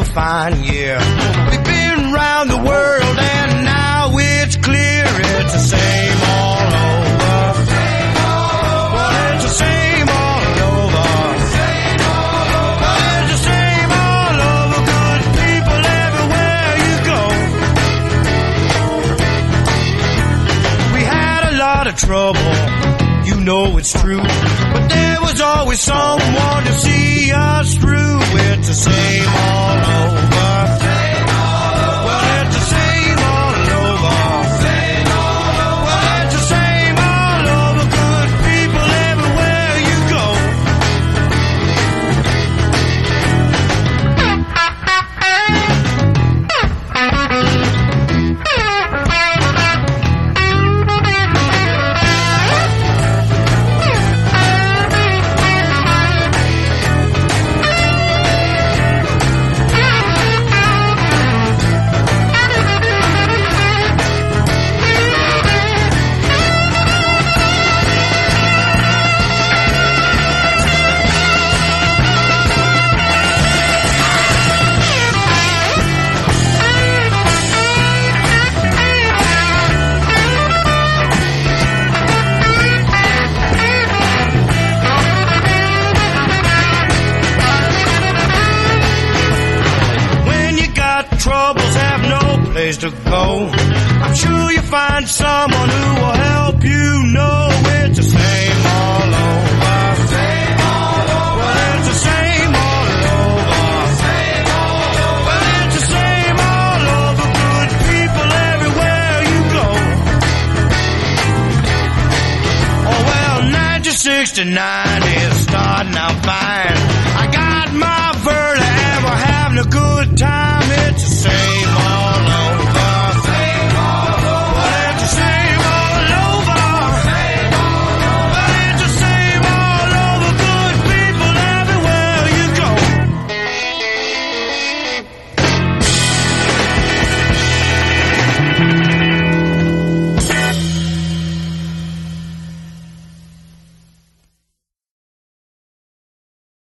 fine year. We've been round the world and now it's clear it's the same all over. Well, it's the same all over. Well, it's the same all over. Good people everywhere you go. We had a lot of trouble, you know it's true, but there was always someone to see us through. It's the same all over. Well, it's the same all over. Well, it's the same all over. Good people everywhere you go. Troubles have no place to go. I'm sure you'll find someone who will help you know it's the same all over. Well, it's the same all over. Well, it's the same all over. Good people everywhere you go. Oh, well, 1969